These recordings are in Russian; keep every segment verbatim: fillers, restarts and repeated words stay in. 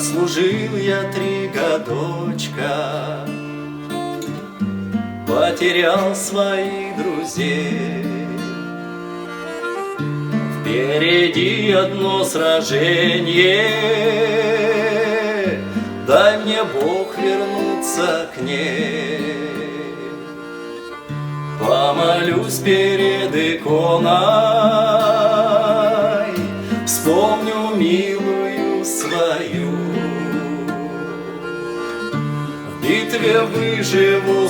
Отслужил я три годочка, потерял своих друзей. Впереди одно сражение, дай мне Бог вернуться к ней. Помолюсь перед иконой, вспомню милую свою. В битве выживу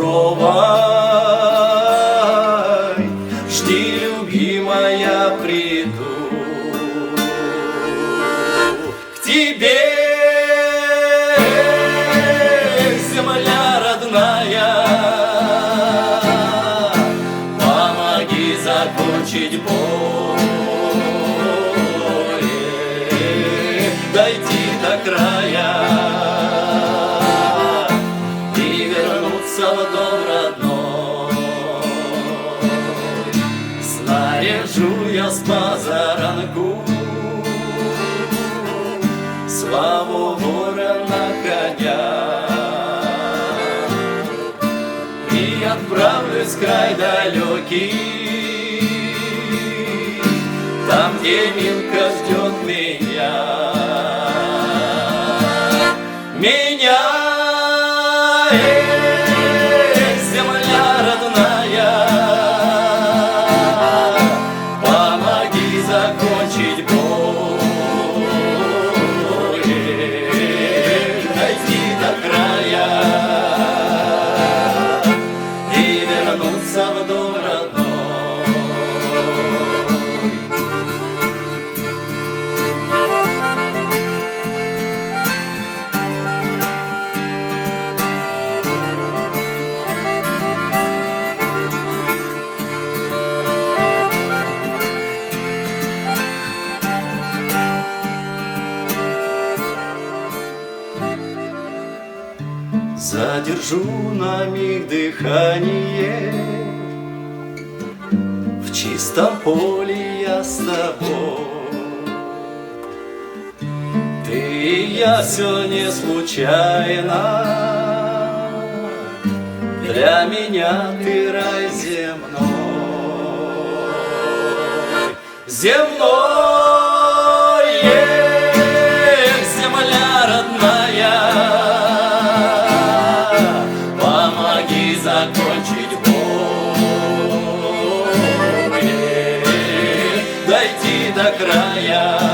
суровой, жди, любимая, приду к тебе, земля родная. Помоги закончить боль, дойти до края и вернуться в дом родной. Снаряжу я с позаранку славу ворона коня и отправлюсь в край далекий, там, где Милка ждет меня. Меня, эх, земля родная, помоги закончить боль, дойти до края и вернуться в дом родной. Задержу на миг дыхание, в чистом поле я с тобой. Ты и я все не случайно, для меня ты рай земной. Земной, эх, земля родная, помоги закончить боль, дойти до края